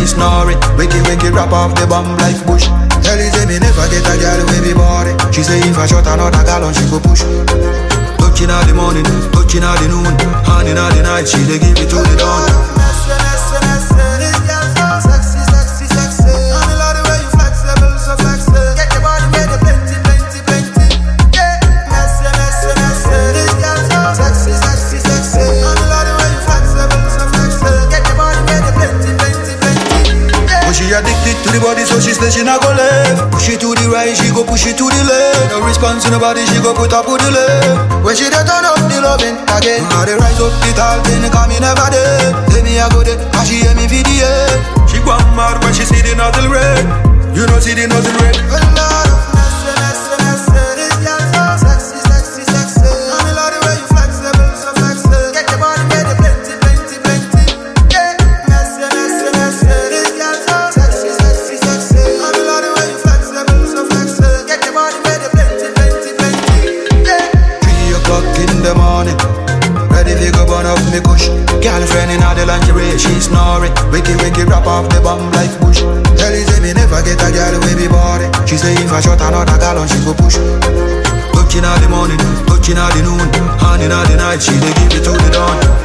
she snoring. Wicked, wicked, rap off the bomb like Bush. Tell you say me never get a girl with me body. She say if I shot another gallon, she go push. Touching all the morning, touching all the noon, hand in all the night, she dey give it to the dawn. She addicted to the body, so she say she not go left. Push it to the right, she go push it to the left. No response in the body, she go put up to the left. When she dey turn up the loving again, I dey rise up the tall thing, cause me never dead. Tell me I go there, and she hear me video. She go mad when she see the nozzle red. You know see the nozzle red. A lot of mess, this girl so sexy, sexy, sexy. And I love the way you flexible, so flexible. Get your body ready, plenty, plenty, plenty. Yeah, mess, this girl so sexy, sexy, sexy. And I love the way you flexible, so flexible. Get your body ready, plenty, plenty, plenty. Yeah. 3 o'clock in the morning, ready to go burn up me kush. Girlfriend in all the lingerie, she snoring. Wicked, wicked, rap off the bomb like Bush. Tell you say me never get a girl with me body. She say if I shot another gallon, she go push. Touching all the morning, touching all the noon, hand in all the night, she dey give it to the dawn.